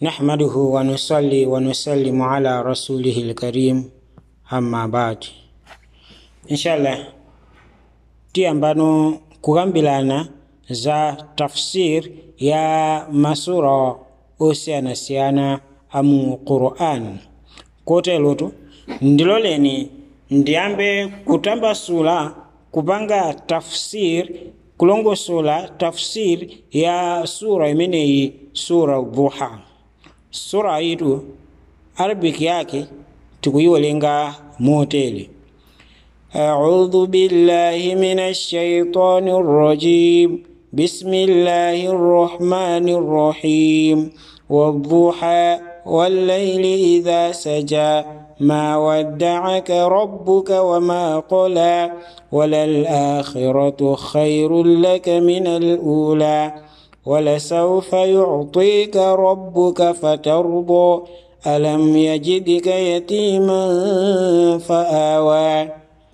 نحمده ونصلي ونسلم على رسوله الكريم أما بعد إن شاء الله tiambano kukambilana za tafsir ya masura osiyanasiyana amu Qur'an kotelotu ndiloleni ndiyambe kutambasula kupanga tafsir kulongosola tafsir ya sura imeneyi sura Duha. Sura itu Arabic yake tukuiwelenga motele: أعوذ بالله من الشيطان الرجيم بسم الله الرحمن الرحيم والضحى والليل إذا سجى ما ودعك ربك وما قلى وللآخرة خير لك من الأولى ولسوف يعطيك ربك فترضى ألم يجدك يتيما فآوى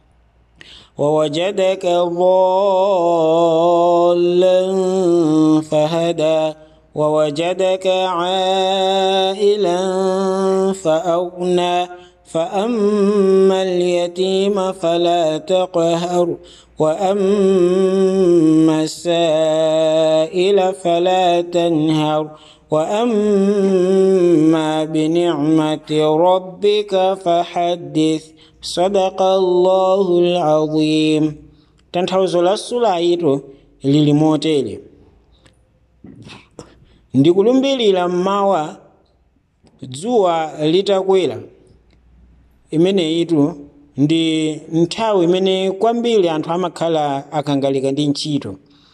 ووجدك ضالا فهدى ووجدك عائلا فأغنى فأما اليتيم فلا تقهر وأما السائل فلا تنهر وأما بنعمة ربك فحدث صدق الله العظيم. Tanthauzo sura ito lili motele: ndikulumbilira mmawa dzuwa litakwera. Imene itu ndi nthawi imene kwambiri anthu amakhala akangalika ndi ntchito.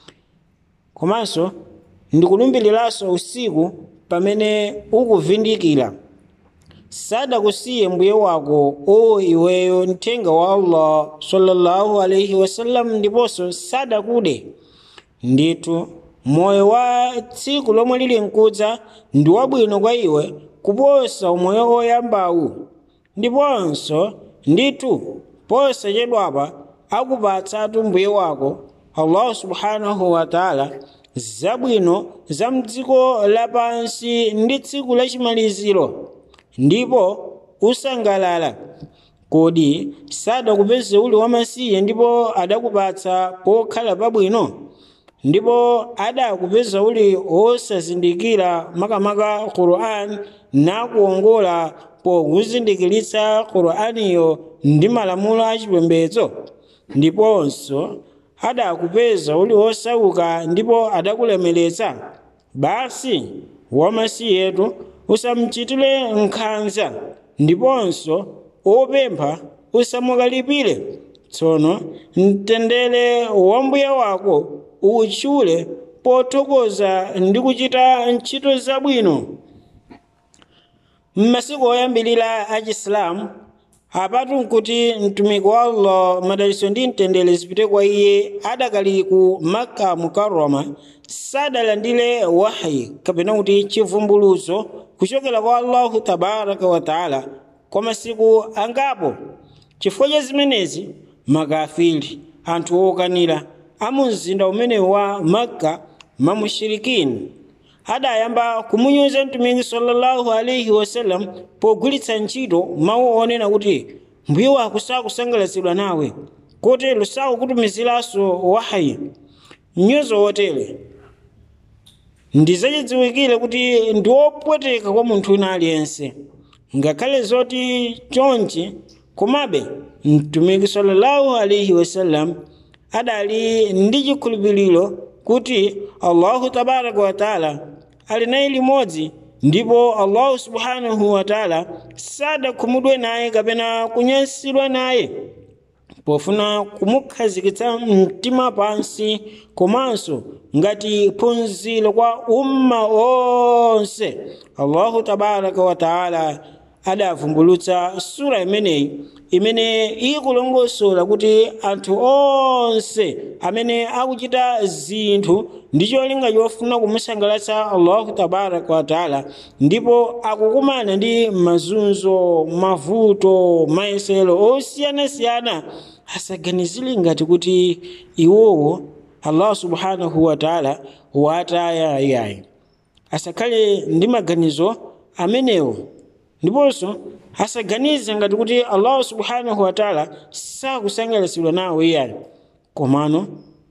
Komanso ndikulumbiliranso usiku pamene ukuvindikira. Sadakusiye mbuye wako o iweyo mthenga wa Allah sallallahu alaihi wasallam, ndiponso sadakude. Ndithu moyo wa tsiku lomwe lili nkudza ndi wabwino kwa iwe kuposa umoyo oyambawu, ndiponso ndithu posachedwapa akupatsatu mbuye wako Allah subhanahu wa ta'ala zabwino za mdziko lapansi ndi tsiku lachimaliziro, ndipo usangalala. Kodi sadakupeze uli wamasiye ndipo adakupatsa pokhala pabwino? Ndipo adakupeza uli osazindikira makamaka Qur'an nakuongola pokuzindikiritsa Qur'aniyo ndi malamulo achipembedzo? Ndiponso adakupeza uli osauka ndipo adakulemeretsa? Basi wamasiyetu usamchitire nkhanza, ndiponso opempha usamukalipire. Tsono mtendere wa mbuye wako utchule pothokoza ndi kuchita ntchito zabwino. M'masiku oyambirira a Chisilamu apatu nkuti mtumiki wa Allah madalitso ndi mtendere zipite kwa iye adakali ku Makka Mukarrama sadalandire wahyi kapena kuti chivumbulutso kuchokera kwa Allahu tabaraka wa taala kwa masiku angapo. Chifukwa cha zimenezi makafiri, anthu okanira amu mzinda umene wa Makka, mamushirikini, adayamba kumunyoza mtumiki sallallahu alaihi wasallam pogwiritsa ntchito mawu onena kuti mbuye wako sakusangalatsidwa nawe, kotero sakukutumiziranso wahyi. Mnyozo wotere ndizachidziwikire kuti ndi wopweteka kwa munthu wina aliyense. Ngakhale zoti chonchi, komabe mtumiki sallallahu alaihi wasallam adali ndi chikhulupiriro kuti Allahu tabaraka wa taala ali naye limodzi, ndipo Allahu subhanahu wa taala sadakhumudwe naye kapena kunyansidwa naye pofuna kumukhazikitsa mtima pansi, komanso ngati phunziro kwa umma onse. Allahu tabaraka wa taala adavumbulutsa sura imeneyi imene ikulongosola kuti anthu onse amene akuchita zinthu ndi cholinga chofuna kumusangalatsa Allahu tabaraka wa taala ndipo akukumana ndi mazunzo, mavuto, mayesero osiyanasiyana, asaganizire ngati kuti iwowo Allah subhanahu wa taala wataya yayi. asakhale ndi maganizo amenewo, ndiponso asaganize ngati kuti Allah subhanahu wa ta'ala sakusangalatsidwa nawo iyayo. Komano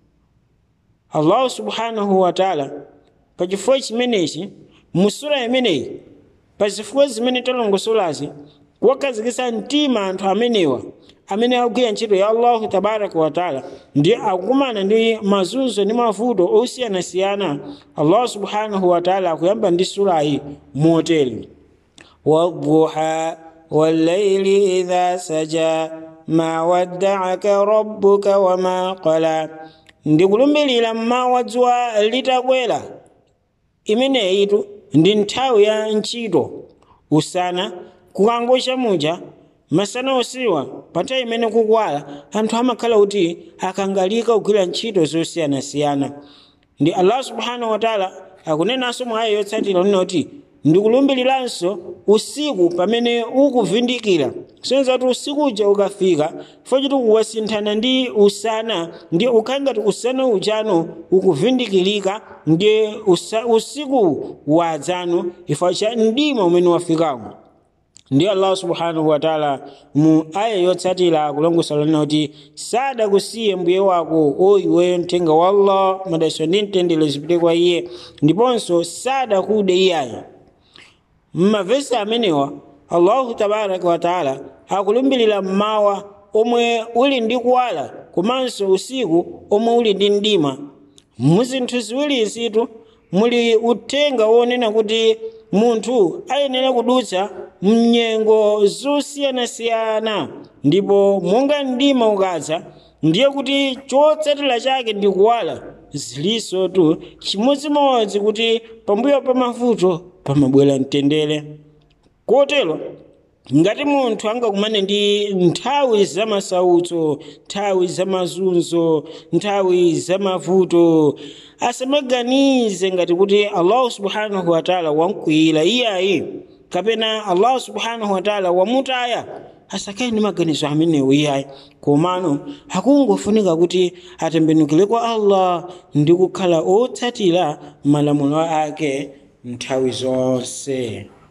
Allah subhanahu wa ta'ala pa chifukwa chimenechi mu sura imeneyi, pa zifukwa zimene talongosolazi, kuwakhazikitsa mtima anthu amenewa amene akugwira ntchito ya Allah tabaraka wa ta'ala ndi akukumana ndi mazunzo ndi mavuto osiyanasiyana. Allah subhanahu wa ta'ala akuyamba ndi surayi motere: wadduha wallayli idha saja ma wadda'aka rabbuka wama qala. Ndikulumbirira mmawa dzuwa litakwera, imeneyitu ndi nthawi ya ntchito. Usana kukangocha muja, masana osiwa pa nthawi imene kukwala, anthu amakhala kuti akangalika kugwira ntchito zosiyanasiyana. Ndi Allah subhanahu wa ta'ala akunenanso mwa aya yotsatira kuti ndikulumbiriranso usiku pamene ukuvindikira. Sonza kuti usiku uja ukafika, fochiti kuwasinthana ndi usana, ndi ukhangati usana ujano ukuvindikirika, ndi usiku wadzano ifa cha mdima umene wafikako. Ndi Allah subhanahu wa ta'ala mu aya yotsatira kulongosola kuti sadakusiye mbuye wako o iwe mthenga wa Allah, madalitso ndi mtendere zipite kwa iye, ndiponso sadakude iyayi. Mavesi amenewa Allah tabaraka wa ta'ala akulumbirira mmawa omwe uli ndi kuwala, komanso usiku omwe uli ndi mdima. Muzinthu ziwiri izitu muli uthenga wonena kuti munthu ayenera kudutsa mnyengo zosiyanasiyana, ndipo monga mdima ukadza ndiye kuti chotsatira chake ndi kuwala. Zilinso tu chimodzimodzi kuti pambuyo pa mavuto pamabwera mtendere. Kotero ngati munthu angakumane ndi nthawi za masautso, nthawi za mazunzo, nthawi za mavuto, asamaganize ngati kuti Allah subhanahu wa ta'ala wamkwiyira iyayi, kapena Allah subhanahu wa ta'ala wamutaya. Asakhale ndi maganizo amenewo iyayi, komano akungofunika kuti atembenukire kwa Allah ndi kukhala otsatira malamulo ake nthawi zonse.